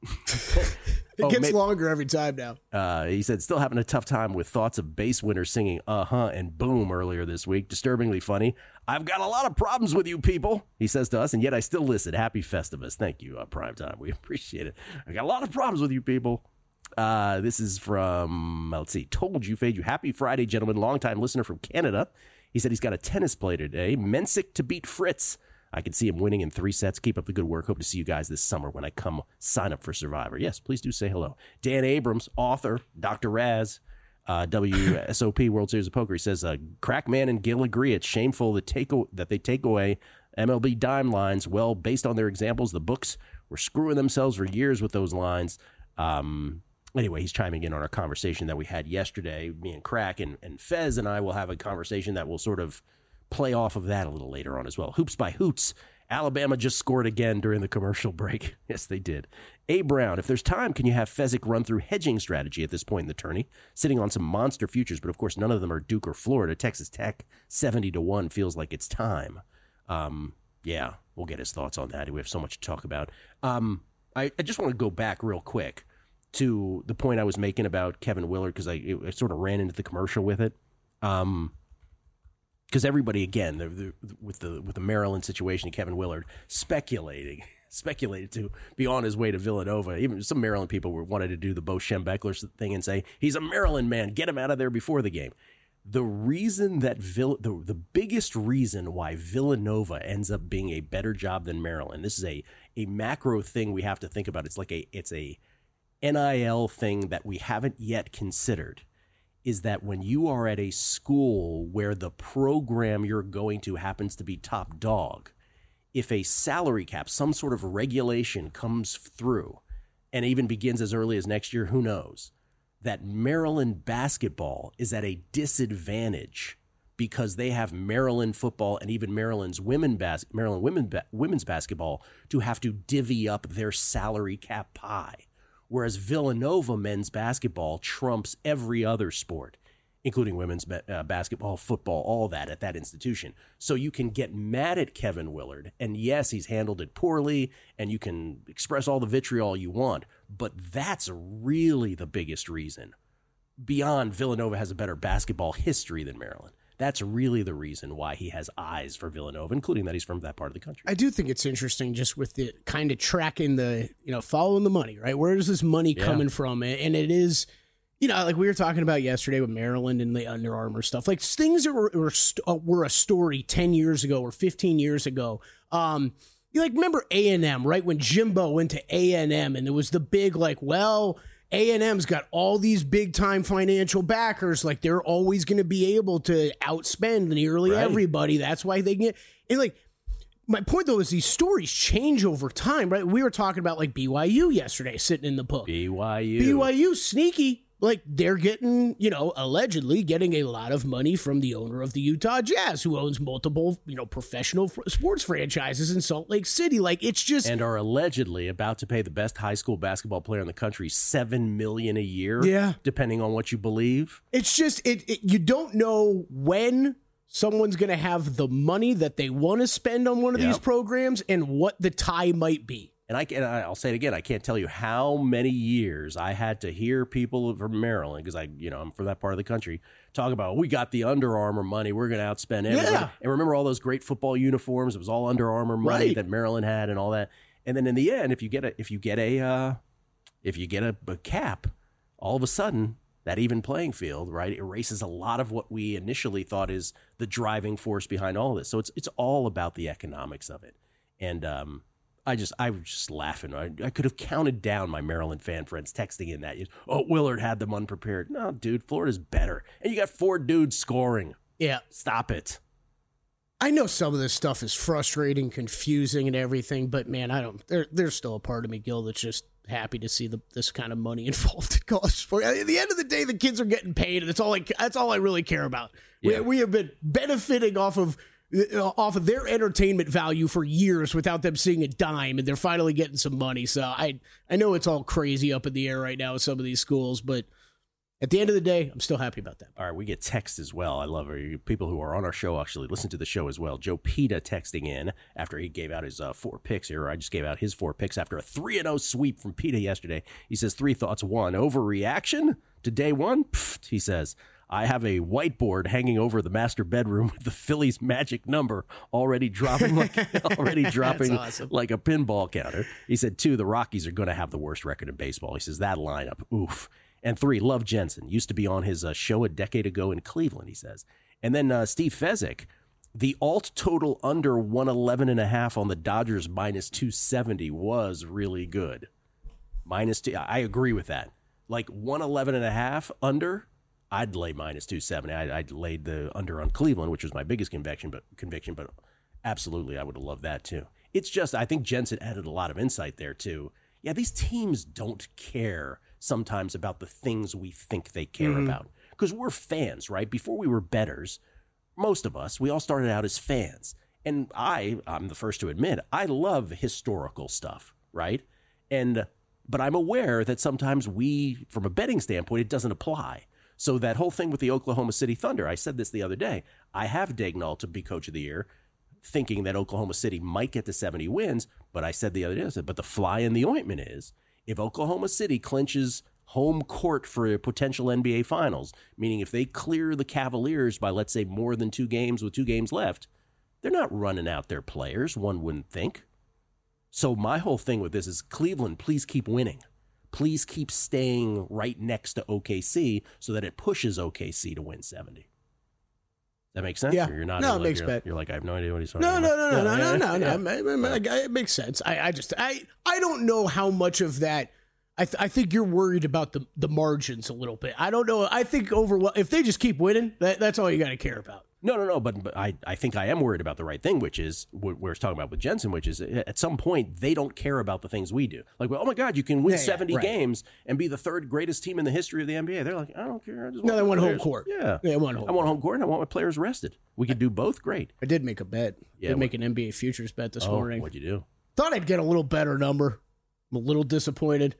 Speaker 5: It
Speaker 4: Oh,
Speaker 5: gets
Speaker 4: maybe-
Speaker 5: longer every time now.
Speaker 4: Uh, he said, still having a tough time with thoughts of bass winners singing uh-huh and boom earlier this week. Disturbingly funny. I've got a lot of problems with you people, he says to us, and yet I still listen. Happy Festivus. Thank you, uh, Primetime. We appreciate it. I got a lot of problems with you people. Uh, this is from, let's see, Told You, Fade You. Happy Friday, gentlemen. Longtime listener from Canada. He said he's got a tennis play today. Mensick to beat Fritz. I can see him winning in three sets. Keep up the good work. Hope to see you guys this summer when I come sign up for Survivor. Yes, please do say hello. Dan Abrams, author, Doctor Raz, uh, W S O P, World Series of Poker. He says, uh, Crackman and Gill agree it's shameful that, take o- that they take away M L B dime lines. Well, based on their examples, the books were screwing themselves for years with those lines. Um, anyway, he's chiming in on our conversation that we had yesterday. Me and Crack and, and Fez and I will have a conversation that will sort of play off of that a little later on as well. Hoops by Hoots. Alabama just scored again during the commercial break. Yes, they did. A. Brown, if there's time, can you have Fezzik run through hedging strategy at this point in the tourney? Sitting on some monster futures, but of course none of them are Duke or Florida. Texas Tech, seventy to one, feels like it's time. Um, yeah, we'll get his thoughts on that. We have so much to talk about. Um, I, I just want to go back real quick to the point I was making about Kevin Willard, because I, I sort of ran into the commercial with it. Um, Because everybody, again, the, the, with the with the Maryland situation, Kevin Willard speculating, speculated to be on his way to Villanova. Even some Maryland people were wanted to do the Bo Schembechler thing and say he's a Maryland man, get him out of there before the game. The reason that Vill- the the biggest reason why Villanova ends up being a better job than Maryland. This is a a macro thing we have to think about. It's like a it's a N I L thing that we haven't yet considered. Is that when you are at a school where the program you're going to happens to be top dog, if a salary cap, some sort of regulation comes through and even begins as early as next year, who knows, that Maryland basketball is at a disadvantage because they have Maryland football and even Maryland's women bas- Maryland women ba- women's basketball to have to divvy up their salary cap pie. Whereas Villanova men's basketball trumps every other sport, including women's uh, basketball, football, all that at that institution. So you can get mad at Kevin Willard, and yes, he's handled it poorly, and you can express all the vitriol you want, but that's really the biggest reason. Beyond Villanova has a better basketball history than Maryland. That's really the reason why he has eyes for Villanova, including that he's from that part of the country.
Speaker 5: I do think it's interesting just with the kind of tracking the, you know, following the money, right? Where is this money
Speaker 4: Yeah.
Speaker 5: coming from? And it is, you know, like we were talking about yesterday with Maryland and the Under Armour stuff, like things that were, were, uh, were a story ten years ago or fifteen years ago. Um, you like remember A and M, right? When Jimbo went to A and M and there was the big like, well, A and M's got all these big-time financial backers. Like, they're always going to be able to outspend nearly
Speaker 4: Right.
Speaker 5: everybody. That's why they get... And, like, my point, though, is these stories change over time, right? We were talking about, like, B Y U yesterday, sitting in the book.
Speaker 4: B Y U.
Speaker 5: B Y U, sneaky. Like, they're getting, you know, allegedly getting a lot of money from the owner of the Utah Jazz, who owns multiple, you know, professional f- sports franchises in Salt Lake City. Like, it's just...
Speaker 4: And are allegedly about to pay the best high school basketball player in the country seven million dollars a year,
Speaker 5: Yeah.
Speaker 4: depending on what you believe.
Speaker 5: It's just it, it you don't know when someone's going to have the money that they want to spend on one of
Speaker 4: Yep.
Speaker 5: these programs and what the tie might be.
Speaker 4: And I can, I'll say it again, I can't tell you how many years I had to hear people from Maryland, because I, you know, I'm from that part of the country, talk about, we got the Under Armour money, we're going to outspend everybody.
Speaker 5: Yeah.
Speaker 4: And remember all those great football uniforms? It was all Under Armour money
Speaker 5: Right.
Speaker 4: that Maryland had and all that. And then in the end, if you get a, if you get a, uh, if you get a, a cap, all of a sudden that even playing field, right, erases a lot of what we initially thought is the driving force behind all this. So it's it's all about the economics of it. And um, I just I was just laughing. I, I could have counted down my Maryland fan friends texting in that. Oh, Willard had them unprepared. No, dude, Florida's better, and you got four dudes scoring.
Speaker 5: Yeah.
Speaker 4: Stop it.
Speaker 5: I know some of this stuff is frustrating, confusing, and everything, but man, I don't. There, there's still a part of me, Gil, that's just happy to see the, this kind of money involved in college sport. At the end of the day, the kids are getting paid, and that's all I. That's all I really care about. Yeah. We, we have been benefiting off of uh, off of their entertainment value for years without them seeing a dime, and they're finally getting some money. So I, I know it's all crazy up in the air right now with some of these schools, but at the end of the day, I'm still happy about that.
Speaker 4: All right, we get text as well. I love it. People who are on our show actually listen to the show as well. Joe Pita texting in after he gave out his uh, four picks here. I just gave out his four picks after a three and oh sweep from Pita yesterday. He says, three thoughts. One, overreaction to day one? Pfft, he says, I have a whiteboard hanging over the master bedroom with the Phillies magic number already dropping like already dropping awesome. like a pinball counter. He said, two, the Rockies are going to have the worst record in baseball. He says, that lineup, oof. And three, love Jensen. Used to be on his uh, show a decade ago in Cleveland, he says. And then uh, Steve Fezzik, the alt total under one eleven and a half on the Dodgers minus two seventy was really good. Minus two, I agree with that. Like one eleven and a half under, I'd lay minus two seventy. I'd, I'd laid the under on Cleveland, which was my biggest conviction, but conviction, but absolutely, I would have loved that too. It's just, I think Jensen added a lot of insight there too. Yeah, these teams don't care sometimes about the things we think they care mm-hmm. about. Because we're fans, right? Before we were bettors, most of us, we all started out as fans. And I, I'm the first to admit, I love historical stuff, right? And but I'm aware that sometimes we, from a betting standpoint, it doesn't apply. So that whole thing with the Oklahoma City Thunder, I said this the other day, I have Daigneault to be coach of the year, thinking that Oklahoma City might get to seventy wins, but I said the other day, I said, but the fly in the ointment is, if Oklahoma City clinches home court for a potential N B A Finals, meaning if they clear the Cavaliers by, let's say, more than two games with two games left, they're not running out their players, one wouldn't think. So my whole thing with this is, Cleveland, please keep winning. Please keep staying right next to O K C so that it pushes O K C to win seventy. That makes sense?
Speaker 5: Yeah.
Speaker 4: Or you're not
Speaker 5: no, it
Speaker 4: like,
Speaker 5: makes
Speaker 4: you're,
Speaker 5: sense.
Speaker 4: You're like, I have no idea what he's talking
Speaker 5: no,
Speaker 4: about.
Speaker 5: No, no, no, no,
Speaker 4: yeah,
Speaker 5: no, no,
Speaker 4: yeah,
Speaker 5: no, no.
Speaker 4: yeah.
Speaker 5: It makes sense. I, I just, I, I don't know how much of that. I, th- I think you're worried about the the margins a little bit. I don't know. I think over if they just keep winning, that, that's all you got to care about.
Speaker 4: No, no, no. But, but I, I think I am worried about the right thing, which is what we're talking about with Jensen, which is at some point they don't care about the things we do. Like, well, oh my God, you can win yeah, seventy yeah, right. games and be the third greatest team in the history of the N B A. They're like, I don't care. I just want
Speaker 5: no, they want
Speaker 4: players.
Speaker 5: home court.
Speaker 4: Yeah,
Speaker 5: they want home.
Speaker 4: I want home court. And I want my players rested. We could do both. Great.
Speaker 5: I did make a bet.
Speaker 4: Yeah,
Speaker 5: I did
Speaker 4: what?
Speaker 5: make an N B A futures bet this
Speaker 4: oh,
Speaker 5: morning.
Speaker 4: What'd you do?
Speaker 5: Thought I'd get a little better number. I'm a little disappointed.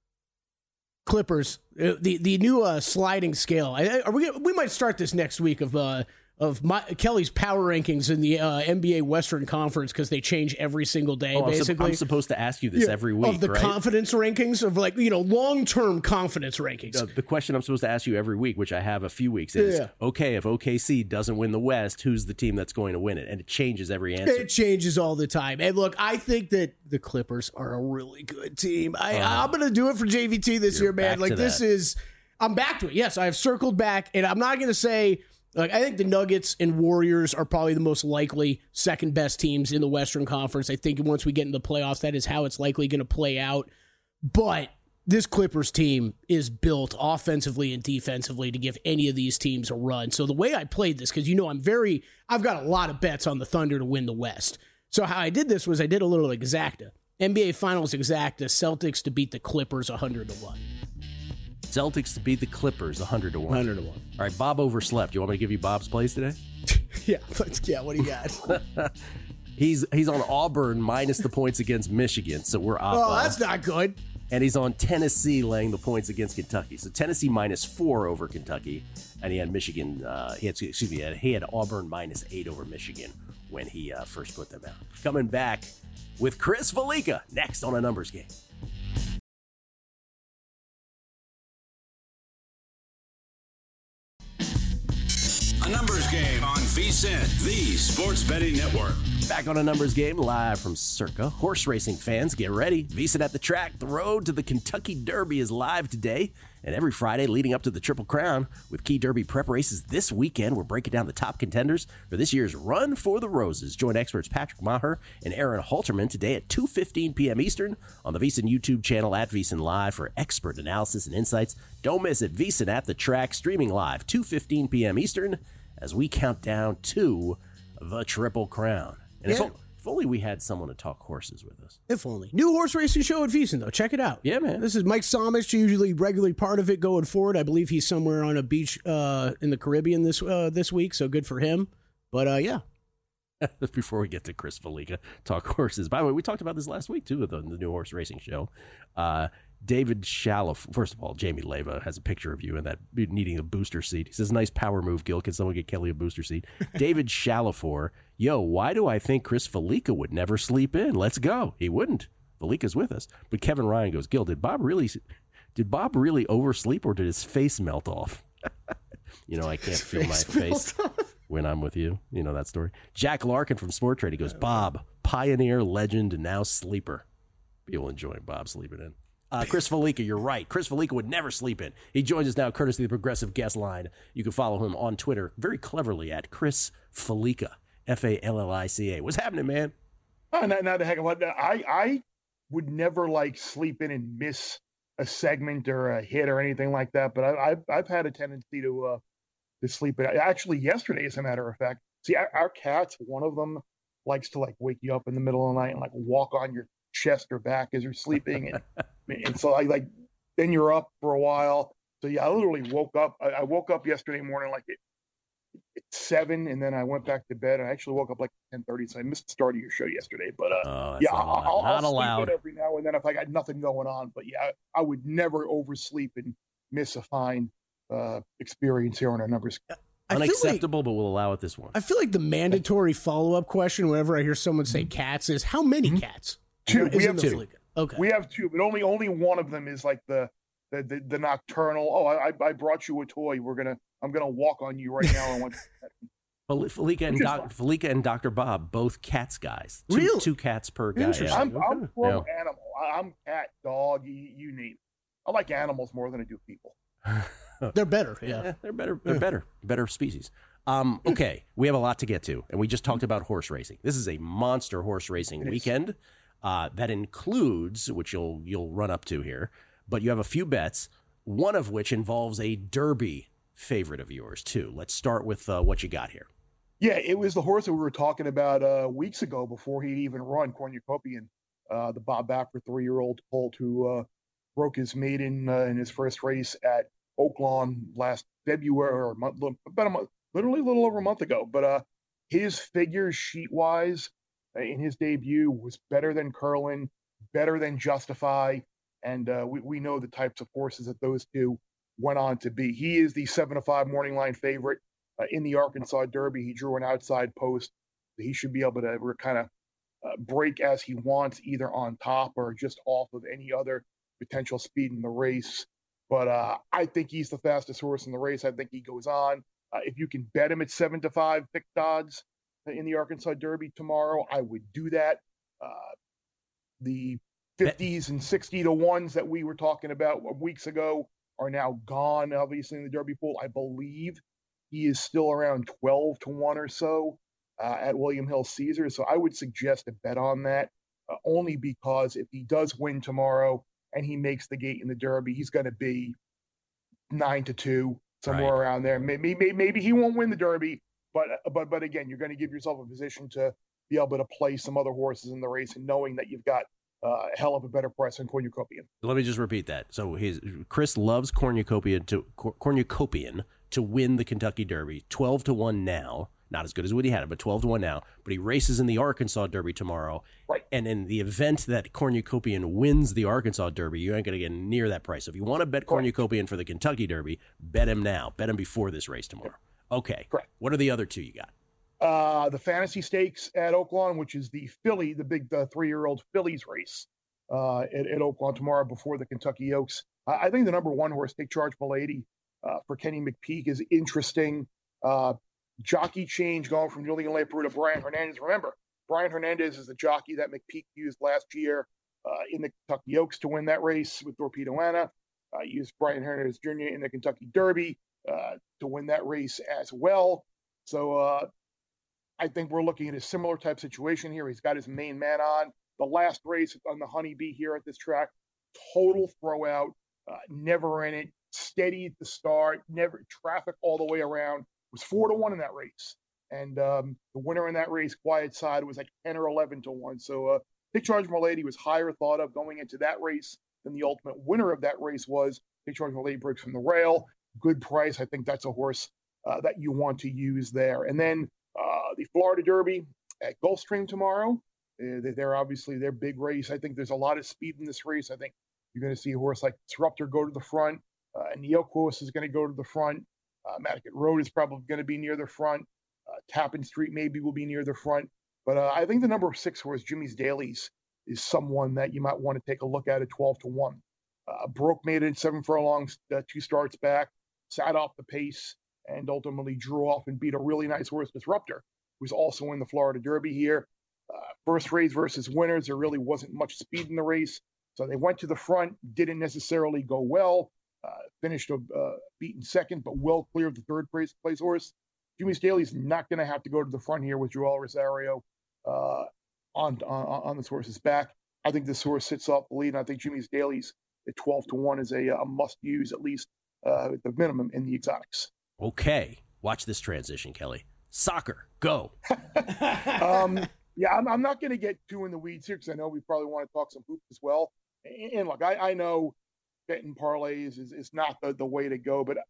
Speaker 5: Clippers, uh, the the new uh, sliding scale. I, are we we might start this next week of uh, of my, Kelly's power rankings in the uh, N B A Western Conference because they change every single day.
Speaker 4: Oh,
Speaker 5: basically,
Speaker 4: I'm, su- I'm supposed to ask you this yeah, every week
Speaker 5: of the
Speaker 4: right?
Speaker 5: confidence rankings of like you know long term confidence rankings.
Speaker 4: Uh, the question I'm supposed to ask you every week, which I have a few weeks, is yeah. okay, if O K C doesn't win the West, who's the team that's going to win it? And it changes every answer.
Speaker 5: It changes all the time. And look, I think that the Clippers are a really good team. I, uh, I'm going to do it for J V T this year, man. Like this that. is, I'm back to it. Yes, I have circled back, and I'm not going to say. Like I think the Nuggets and Warriors are probably the most likely second best teams in the Western Conference. I think once we get into the playoffs, that is how it's likely going to play out. But this Clippers team is built offensively and defensively to give any of these teams a run. So the way I played this, because you know I'm very, I've got a lot of bets on the Thunder to win the West. So how I did this was I did a little exacta. N B A Finals exacta, Celtics to beat the Clippers one hundred to one.
Speaker 4: Celtics to beat the Clippers one hundred to one.
Speaker 5: one hundred to one.
Speaker 4: All right, Bob overslept. You want me to give you Bob's plays today?
Speaker 5: yeah, let's, yeah, what do you got?
Speaker 4: he's he's on Auburn minus the points against Michigan, so we're off.
Speaker 5: Oh, that's not good.
Speaker 4: And he's on Tennessee laying the points against Kentucky. So Tennessee minus four over Kentucky, and he had Michigan, uh, he had, excuse me, he had, he had Auburn minus eight over Michigan when he uh, first put them out. Coming back with Chris Valika next on A Numbers Game.
Speaker 3: A Numbers Game on V S I N, the Sports Betting Network.
Speaker 4: Back on A Numbers Game, live from Circa. Horse racing fans, get ready. V S I N at the track. The road to the Kentucky Derby is live today and every Friday leading up to the Triple Crown. With key Derby prep races this weekend, we're breaking down the top contenders for this year's Run for the Roses. Join experts Patrick Maher and Aaron Halterman today at two fifteen p.m. Eastern on the V S I N YouTube channel at V S I N Live for expert analysis and insights. Don't miss it. V S I N at the track, streaming live two fifteen p.m. Eastern as we count down to the Triple Crown. And
Speaker 5: Yeah.
Speaker 4: if, if only we had someone to talk horses with us.
Speaker 5: If only. New horse racing show at VSiN, though. Check it out.
Speaker 4: Yeah, man.
Speaker 5: This is Mike Somich, usually regularly part of it going forward. I believe he's somewhere on a beach uh, in the Caribbean this uh, this week, so good for him. But, uh, yeah.
Speaker 4: Before we get to Chris Felica, talk horses. By the way, we talked about this last week, too, with the, the new horse racing show. Uh, David Shalif, first of all, Jamie Leva has a picture of you in that needing a booster seat. He says, nice power move, Gil. Can someone get Kelly a booster seat? David Shalafor, yo, why do I think Chris Felica would never sleep in? Let's go. He wouldn't. Felica's with us. But Kevin Ryan goes, Gil, did Bob really did Bob really oversleep or did his face melt off? You know, I can't feel my face when I'm with you. You know that story. Jack Larkin from Sport Trade, he goes, Bob, pioneer, legend, and now sleeper. People enjoying Bob sleeping in. Uh, Chris Felica, you're right. Chris Felica would never sleep in. He joins us now courtesy of the Progressive Guest Line. You can follow him on Twitter very cleverly at Chris Felica, F A L L I C A. What's happening, man?
Speaker 7: Oh, not, not the heck of what. I, I would never like sleep in and miss a segment or a hit or anything like that. But I, I've, I've had a tendency to uh, to sleep in. Actually, yesterday, as a matter of fact, see, our, our cats, one of them likes to like wake you up in the middle of the night and like walk on your chest or back as you're sleeping. And, and so I like, then you're up for a while. So yeah, I literally woke up. I, I woke up yesterday morning like at, at seven, and then I went back to bed. And I actually woke up like ten thirty, so I missed the start of your show yesterday. But uh,
Speaker 4: oh,
Speaker 7: yeah,
Speaker 4: not
Speaker 7: I'll, I'll,
Speaker 4: not
Speaker 7: I'll
Speaker 4: allowed.
Speaker 7: sleep in every now and then if I got nothing going on. But yeah, I, I would never oversleep and miss a fine uh, experience here on our numbers.
Speaker 5: I feel
Speaker 4: Unacceptable,
Speaker 5: like,
Speaker 4: but we'll allow it this one.
Speaker 5: I feel like the mandatory follow-up question whenever I hear someone say cats is, how many
Speaker 7: Mm-hmm.
Speaker 5: cats?
Speaker 7: Two.
Speaker 5: Is
Speaker 7: We
Speaker 5: it
Speaker 7: have
Speaker 5: the
Speaker 7: two.
Speaker 5: Felica? Okay.
Speaker 7: We have two, but only only one of them is like the the the, the nocturnal. Oh, I I brought you a toy. We're gonna I'm gonna walk on you right now. I want.
Speaker 4: Fel- Felica and
Speaker 7: Which is
Speaker 4: Doc,
Speaker 7: fine.
Speaker 4: Felica and Doctor Bob, both cats guys. Two,
Speaker 5: Really?
Speaker 4: two cats per guy.
Speaker 5: Interesting.
Speaker 4: Yeah.
Speaker 7: I'm I'm pro
Speaker 4: Yeah.
Speaker 7: animal. I- I'm cat, dog, you, you name it. I like animals more than I do people.
Speaker 5: They're better, yeah.
Speaker 4: Yeah, they're better. They're better. Better species. Um, okay, we have a lot to get to, and we just talked about horse racing. This is a monster horse racing
Speaker 7: It is.
Speaker 4: weekend uh, that includes, which you'll you'll run up to here, but you have a few bets. One of which involves a Derby favorite of yours too. Let's start with uh, what you got here.
Speaker 7: Yeah, it was the horse that we were talking about uh, weeks ago before he'd even run, Cornucopian, uh, the Bob Baffert three-year-old colt who uh, broke his maiden uh, in his first race at Oaklawn last February, or a month, about a month, literally a little over a month ago. But uh, his figures sheet-wise uh, in his debut was better than Curlin, better than Justify, and uh, we, we know the types of horses that those two went on to be. He is the seven to five morning line favorite. Uh, in the Arkansas Derby, he drew an outside post. He should be able to kind of uh, break as he wants, either on top or just off of any other potential speed in the race. But uh, I think he's the fastest horse in the race. I think he goes on. Uh, if you can bet him at seven to five fixed odds in the Arkansas Derby tomorrow, I would do that. Uh, the fifties and sixty to ones that we were talking about weeks ago are now gone, obviously, in the Derby pool. I believe he is still around twelve to one or so uh, at William Hill Caesar. So I would suggest a bet on that, uh, only because if he does win tomorrow and he makes the gate in the Derby, he's going to be nine to two, somewhere
Speaker 4: Right.
Speaker 7: around there. Maybe, maybe maybe he won't win the Derby, but but but again, you're going to give yourself a position to be able to play some other horses in the race, and knowing that you've got uh, a hell of a better price than Cornucopian.
Speaker 4: Let me just repeat that. So his Chris loves Cornucopian to Cor- Cornucopian to win the Kentucky Derby, twelve to one now. Not as good as what he had, but twelve to one now. But he races in the Arkansas Derby tomorrow.
Speaker 7: Right.
Speaker 4: And in the event that Cornucopian wins the Arkansas Derby, you ain't going to get near that price. So if you want to bet Cornucopian for the Kentucky Derby, bet him now. Bet him before this race tomorrow. Okay.
Speaker 7: Correct.
Speaker 4: What are the other two you got?
Speaker 7: Uh, the Fantasy Stakes at Oaklawn, which is the filly, the big uh, three-year-old fillies race uh, at, at Oaklawn tomorrow before the Kentucky Oaks. I, I think the number one horse, Take Charge Milady, uh, for Kenny McPeak is interesting. Uh, jockey change going from Julian Leparoux to Brian Hernandez. Remember, Brian Hernandez is the jockey that McPeak used last year uh, in the Kentucky Oaks to win that race with Torpedo Anna. Uh, used Brian Hernandez Junior in the Kentucky Derby uh, to win that race as well. So uh, I think we're looking at a similar type situation here. He's got his main man on. The last race on the Honeybee here at this track, total throwout, uh, never in it, steady at the start, never traffic all the way around. Was four to one in that race. And um, the winner in that race, Quiet Side, was like ten or eleven to one. So uh, Big Charge Milady was higher thought of going into that race than the ultimate winner of that race was. Big Charge Milady breaks from the rail. Good price. I think that's a horse uh, that you want to use there. And then uh, the Florida Derby at Gulfstream tomorrow. Uh, they're obviously their big race. I think there's a lot of speed in this race. I think you're going to see a horse like Disruptor go to the front. Uh, Neokos is going to go to the front. Uh, Matticat Road is probably going to be near the front. Uh, Tappan Street maybe will be near the front. But uh, I think the number six horse, Jimmy's Dailies, is someone that you might want to take a look at at twelve to one. Uh, broke made it seven furlongs, uh, two starts back, sat off the pace, and ultimately drew off and beat a really nice horse, Disruptor, who's also in the Florida Derby here. Uh, first race versus winners, there really wasn't much speed in the race. So they went to the front, didn't necessarily go well, uh, finished a uh, beaten second, but well clear of the third place, place horse. Jimmy's Daly's not going to have to go to the front here with Joel Rosario uh, on, on on this horse's back. I think this horse sits off the lead, and I think Jimmy's Daly's at twelve to one is a, a must-use, at least uh, at the minimum, in the exotics.
Speaker 4: Okay. Watch this transition, Kelly. Soccer, go.
Speaker 7: um, yeah, I'm, I'm not going to get too in the weeds here because I know we probably want to talk some hoops as well. And, and look, I, I know betting parlays is, is not the, the way to go, but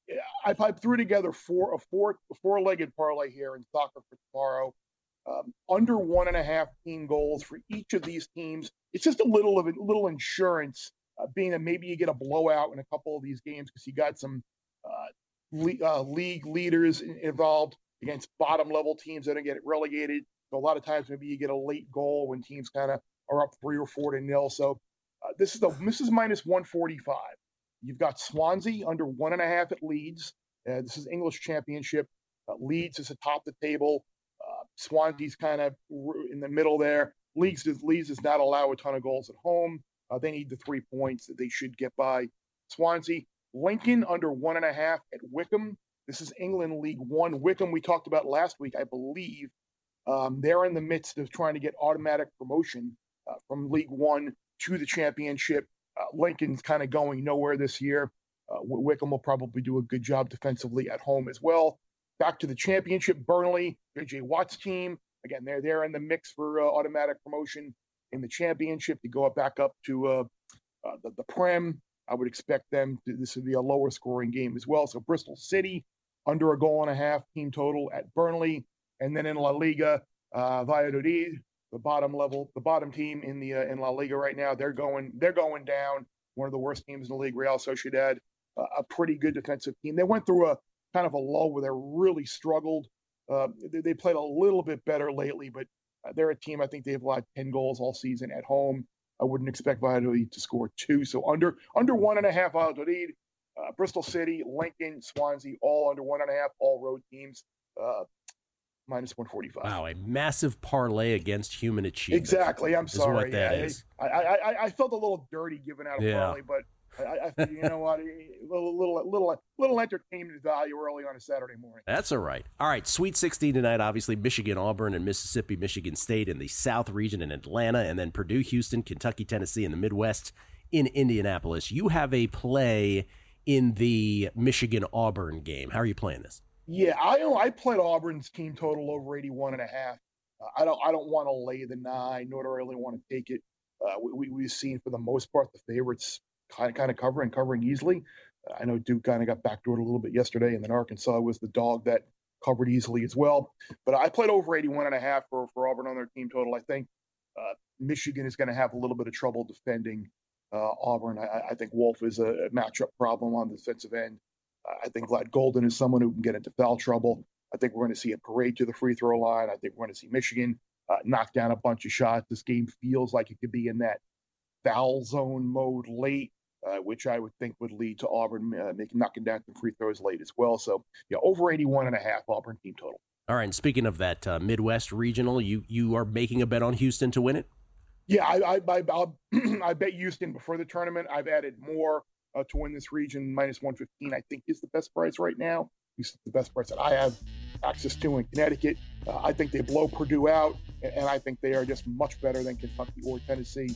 Speaker 7: I, I threw together four a four a four-legged parlay here in soccer for tomorrow. Um, under one and a half team goals for each of these teams. It's just a little of a little insurance, uh, being that maybe you get a blowout in a couple of these games because you got some uh, le- uh, league leaders involved against bottom level teams that are get relegated. So a lot of times maybe you get a late goal when teams kind of are up three or four to nil. So uh, this is the this is minus one forty-five. You've got Swansea under one and a half at Leeds. Uh, this is English Championship. Uh, Leeds is atop the table. Uh, Swansea's kind of in the middle there. Leeds does, Leeds does not allow a ton of goals at home. Uh, they need the three points that they should get by Swansea. Lincoln under one and a half at Wickham. This is England League One. Wickham we talked about last week, I believe. Um, they're in the midst of trying to get automatic promotion uh, from League One to the Championship. Uh, Lincoln's kind of going nowhere this year. Uh, Wickham will probably do a good job defensively at home as well. Back to the Championship, Burnley, J J Watt's team. Again, they're there in the mix for uh, automatic promotion in the Championship to go back up to uh, uh, the, the Prem. I would expect them to, this would be a lower scoring game as well. So Bristol City, under a goal and a half team total at Burnley. And then in La Liga, uh, Valladolid, the bottom level, the bottom team in the uh, in La Liga right now, they're going they're going down. One of the worst teams in the league, Real Sociedad, uh, a pretty good defensive team. They went through a kind of a lull where they really struggled. Uh, they, they played a little bit better lately, but uh, they're a team, I think they've allowed ten goals all season at home. I wouldn't expect Valladolid to score two. So under under one and a half Valladolid, uh, Bristol City, Lincoln, Swansea, all under one and a half, all road teams, uh, minus one forty-five.
Speaker 4: Wow, a massive parlay against human achievement.
Speaker 7: Exactly. I'm sorry.
Speaker 4: Is what that
Speaker 7: yeah,
Speaker 4: is.
Speaker 7: I, I, I felt a little dirty giving out a
Speaker 4: Yeah.
Speaker 7: parlay, but I, I figured, you know what, a little, little, little, little entertainment value early on a Saturday morning.
Speaker 4: That's all right. All right, Sweet sixteen tonight, obviously Michigan, Auburn, and Mississippi, Michigan State in the South region in Atlanta, and then Purdue, Houston, Kentucky, Tennessee in the Midwest in Indianapolis. You have a play in the Michigan-Auburn game. How are you playing this?
Speaker 7: Yeah, I I played Auburn's team total over eighty-one and a half. Uh, I don't I don't want to lay the nine, nor do I really want to take it. Uh, we, we've seen for the most part the favorites kind of kind of covering covering easily. Uh, I know Duke kind of got backdoored a little bit yesterday, and then Arkansas was the dog that covered easily as well. But I played over eighty-one and a half for, for Auburn on their team total. I think uh, Michigan is going to have a little bit of trouble defending uh, Auburn. I, I think Wolf is a matchup problem on the defensive end. I think Glad Golden is someone who can get into foul trouble. I think we're going to see a parade to the free throw line. I think we're going to see Michigan uh, knock down a bunch of shots. This game feels like it could be in that foul zone mode late, uh, which I would think would lead to Auburn uh, making knocking down some free throws late as well. So, yeah, over eighty-one and a half Auburn team total.
Speaker 4: All right, and speaking of that uh, Midwest regional, you you are making a bet on Houston to win it?
Speaker 7: Yeah, I I, I, I'll, I bet Houston before the tournament. I've added more. Uh, to win this region, minus one fifteen, I think is the best price right now. This is the best price that I have access to in Connecticut. Uh, I think they blow Purdue out, and, and I think they are just much better than Kentucky or Tennessee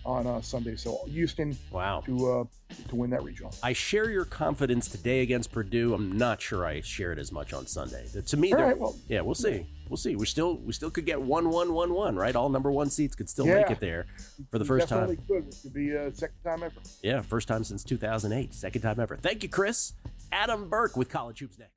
Speaker 7: on uh, Sunday. So Houston,
Speaker 4: wow,
Speaker 7: to uh, to win that regional.
Speaker 4: I share your confidence today against Purdue. I'm not sure I share it as much on Sunday. To me,
Speaker 7: all right, well,
Speaker 4: yeah, we'll see. We'll see. We still we still could get one one one one, right? All number one seeds could still
Speaker 7: yeah.
Speaker 4: make it there for the first
Speaker 7: Definitely
Speaker 4: time.
Speaker 7: Could. It could be a second time ever.
Speaker 4: Yeah, first time since two thousand eight. Second time ever. Thank you, Chris. Adam Burke with College Hoops next.